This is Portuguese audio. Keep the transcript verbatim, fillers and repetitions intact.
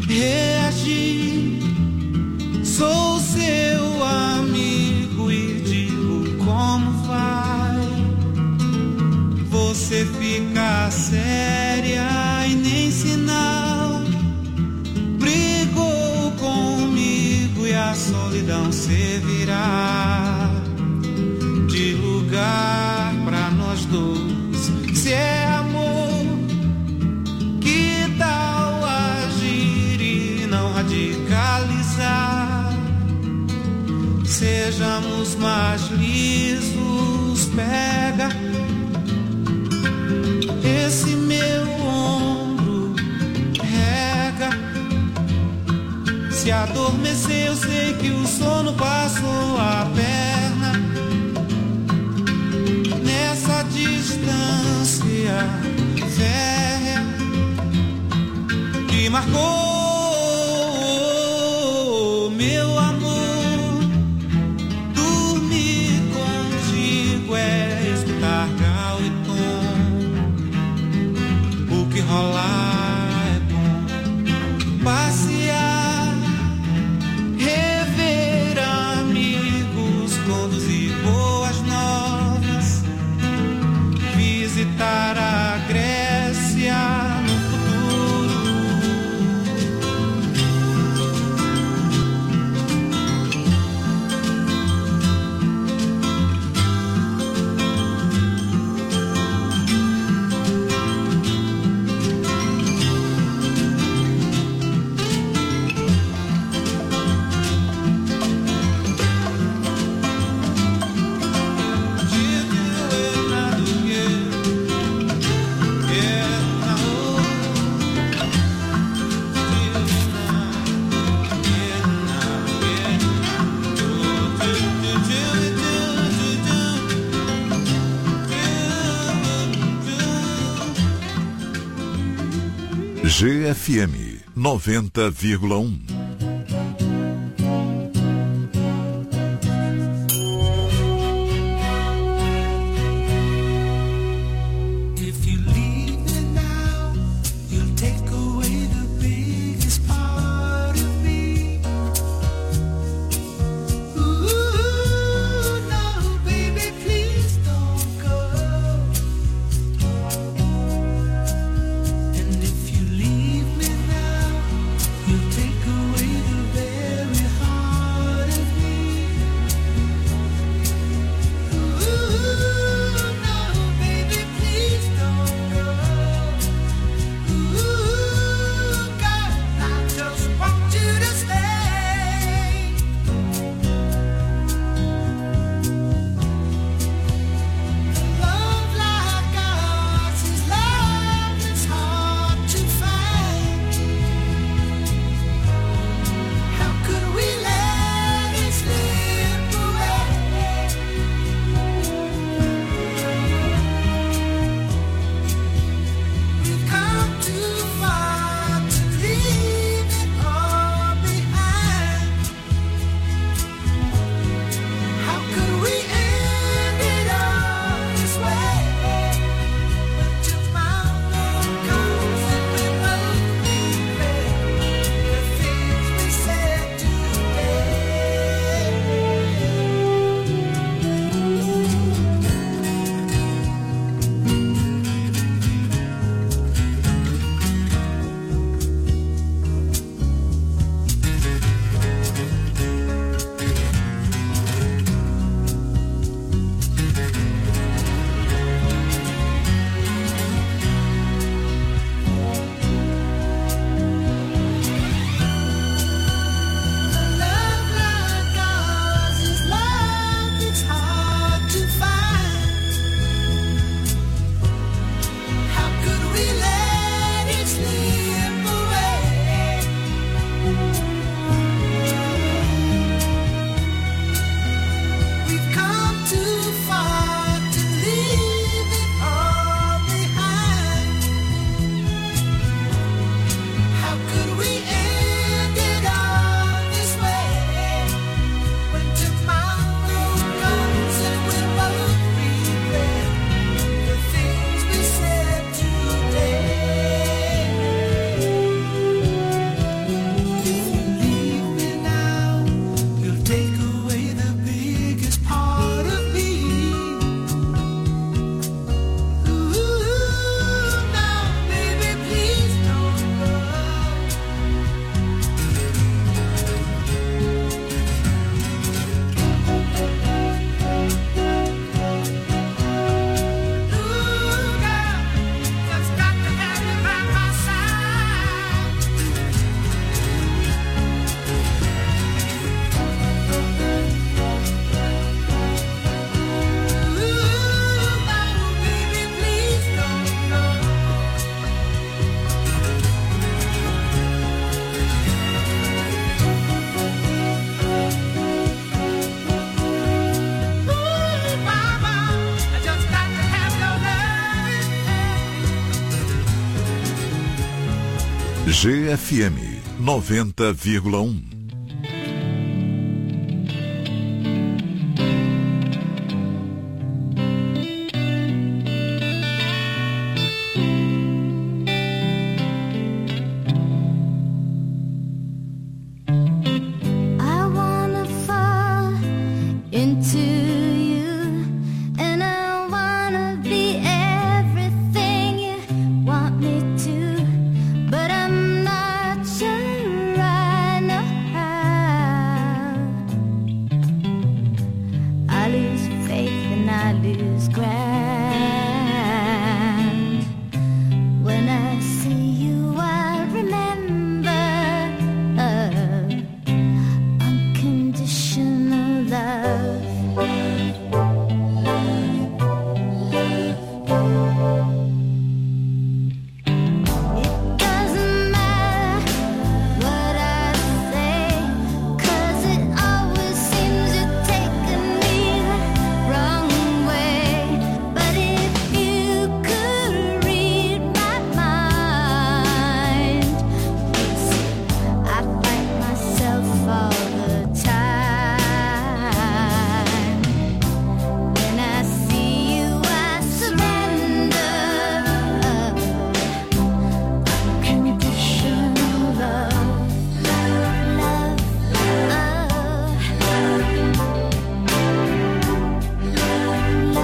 reagir. Sou seu amigo e digo como vai. Você fica séria e nem sinal. Brigou comigo e a solidão servirá de lugar pra nós dois. Se é amor, que tal agir e não radicalizar? Sejamos mais lisos, pega esse meu ombro, rega. Se adormecer, eu sei que o sono passou a perna. Nessa distância férrea que marcou meu amor. Dormir contigo é escutar gal e tom. O que rolar é bom. Passear, rever amigos, conduzir boas novas, visitar a Grécia no futuro. G F M noventa vírgula um. Take away G F M noventa vírgula um.